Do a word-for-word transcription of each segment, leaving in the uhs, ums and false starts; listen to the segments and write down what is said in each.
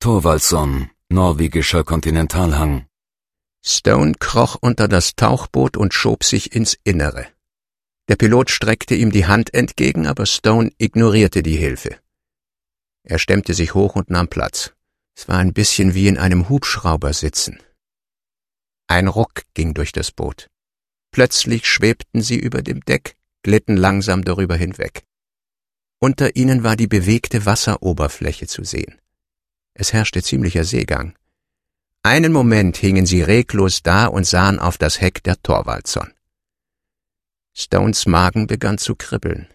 Thorvaldsson, norwegischer Kontinentalhang. Stone kroch unter das Tauchboot und schob sich ins Innere. Der Pilot streckte ihm die Hand entgegen, aber Stone ignorierte die Hilfe. Er stemmte sich hoch und nahm Platz. Es war ein bisschen wie in einem Hubschrauber sitzen. Ein Ruck ging durch das Boot. Plötzlich schwebten sie über dem Deck, glitten langsam darüber hinweg. Unter ihnen war die bewegte Wasseroberfläche zu sehen. Es herrschte ziemlicher Seegang. Einen Moment hingen sie reglos da und sahen auf das Heck der Thorvaldsson. Stones Magen begann zu kribbeln.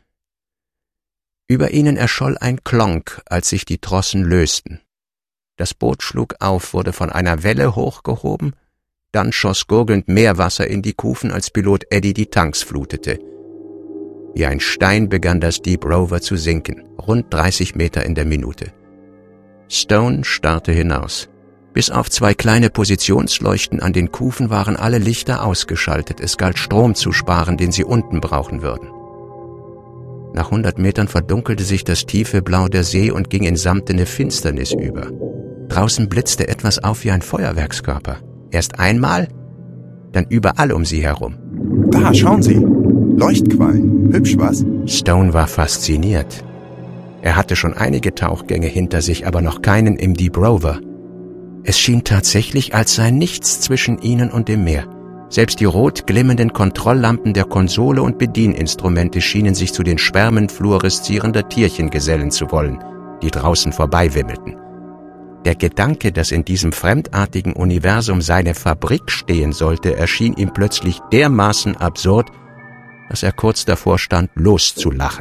Über ihnen erscholl ein Klonk, als sich die Trossen lösten. Das Boot schlug auf, wurde von einer Welle hochgehoben, dann schoss gurgelnd Meerwasser in die Kufen, als Pilot Eddie die Tanks flutete. Wie ein Stein begann das Deep Rover zu sinken, rund dreißig Meter in der Minute. Stone starrte hinaus. Bis auf zwei kleine Positionsleuchten an den Kufen waren alle Lichter ausgeschaltet. Es galt, Strom zu sparen, den sie unten brauchen würden. Nach hundert Metern verdunkelte sich das tiefe Blau der See und ging in samtene Finsternis über. Draußen blitzte etwas auf wie ein Feuerwerkskörper. Erst einmal, dann überall um sie herum. Da, schauen Sie! Leuchtquallen. Hübsch, was? Stone war fasziniert. Er hatte schon einige Tauchgänge hinter sich, aber noch keinen im Deep Rover. Es schien tatsächlich, als sei nichts zwischen ihnen und dem Meer. Selbst die rot glimmenden Kontrolllampen der Konsole und Bedieninstrumente schienen sich zu den Schwärmen fluoreszierender Tierchen gesellen zu wollen, die draußen vorbeiwimmelten. Der Gedanke, dass in diesem fremdartigen Universum seine Fabrik stehen sollte, erschien ihm plötzlich dermaßen absurd, dass er kurz davor stand, loszulachen.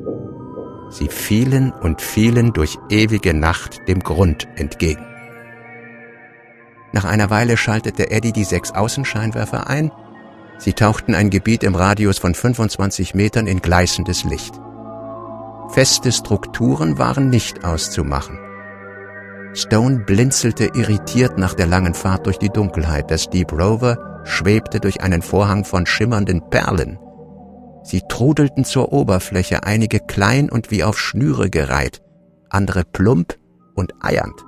Sie fielen und fielen durch ewige Nacht dem Grund entgegen. Nach einer Weile schaltete Eddie die sechs Außenscheinwerfer ein. Sie tauchten ein Gebiet im Radius von fünfundzwanzig Metern in gleißendes Licht. Feste Strukturen waren nicht auszumachen. Stone blinzelte irritiert nach der langen Fahrt durch die Dunkelheit. Das Deep Rover schwebte durch einen Vorhang von schimmernden Perlen. Sie trudelten zur Oberfläche, einige klein und wie auf Schnüre gereiht, andere plump und eiernd.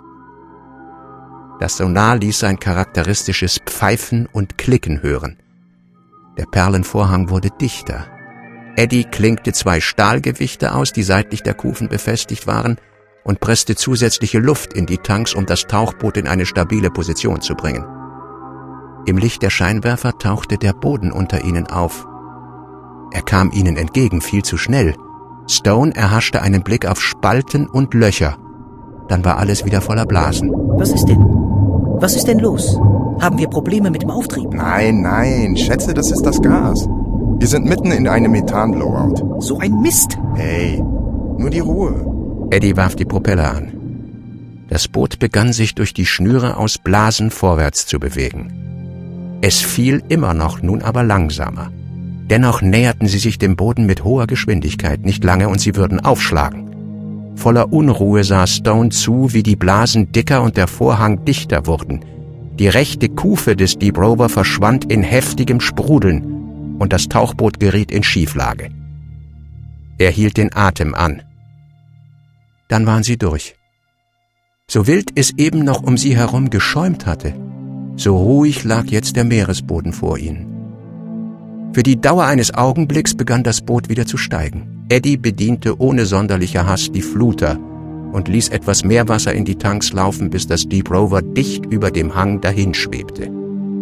Das Sonar ließ sein charakteristisches Pfeifen und Klicken hören. Der Perlenvorhang wurde dichter. Eddie klinkte zwei Stahlgewichte aus, die seitlich der Kufen befestigt waren, und presste zusätzliche Luft in die Tanks, um das Tauchboot in eine stabile Position zu bringen. Im Licht der Scheinwerfer tauchte der Boden unter ihnen auf. Er kam ihnen entgegen, viel zu schnell. Stone erhaschte einen Blick auf Spalten und Löcher. Dann war alles wieder voller Blasen. Was ist denn? Was ist denn los? Haben wir Probleme mit dem Auftrieb? Nein, nein, schätze, das ist das Gas. Wir sind mitten in einem Methan-Blowout. So ein Mist! Hey, nur die Ruhe. Eddie warf die Propeller an. Das Boot begann sich durch die Schnüre aus Blasen vorwärts zu bewegen. Es fiel immer noch, nun aber langsamer. Dennoch näherten sie sich dem Boden mit hoher Geschwindigkeit, nicht lange und sie würden aufschlagen. Voller Unruhe sah Stone zu, wie die Blasen dicker und der Vorhang dichter wurden. Die rechte Kufe des Deep Rover verschwand in heftigem Sprudeln und das Tauchboot geriet in Schieflage. Er hielt den Atem an. Dann waren sie durch. So wild es eben noch um sie herum geschäumt hatte, so ruhig lag jetzt der Meeresboden vor ihnen. Für die Dauer eines Augenblicks begann das Boot wieder zu steigen. Eddie bediente ohne sonderliche Hast die Fluter und ließ etwas Meerwasser in die Tanks laufen, bis das Deep Rover dicht über dem Hang dahinschwebte.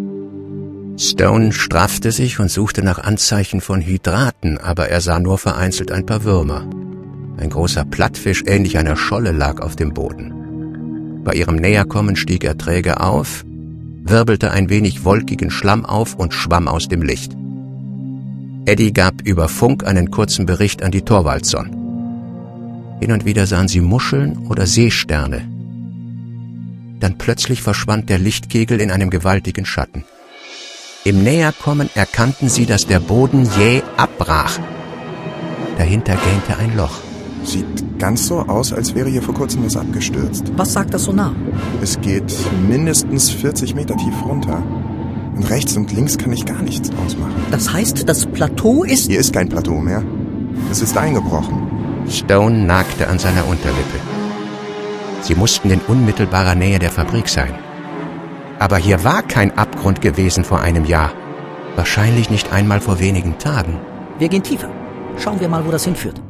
Stone straffte sich und suchte nach Anzeichen von Hydraten, aber er sah nur vereinzelt ein paar Würmer. Ein großer Plattfisch ähnlich einer Scholle lag auf dem Boden. Bei ihrem Näherkommen stieg er träge auf, wirbelte ein wenig wolkigen Schlamm auf und schwamm aus dem Licht. Eddie gab über Funk einen kurzen Bericht an die Thorvaldsson. Hin und wieder sahen sie Muscheln oder Seesterne. Dann plötzlich verschwand der Lichtkegel in einem gewaltigen Schatten. Im Näherkommen erkannten sie, dass der Boden jäh abbrach. Dahinter gähnte ein Loch. Sieht ganz so aus, als wäre hier vor kurzem was abgestürzt. Was sagt das Sonar? Es geht mindestens vierzig Meter tief runter. Und rechts und links kann ich gar nichts ausmachen. Das heißt, das Plateau ist... Hier ist kein Plateau mehr. Es ist eingebrochen. Stone nagte an seiner Unterlippe. Sie mussten in unmittelbarer Nähe der Fabrik sein. Aber hier war kein Abgrund gewesen vor einem Jahr. Wahrscheinlich nicht einmal vor wenigen Tagen. Wir gehen tiefer. Schauen wir mal, wo das hinführt.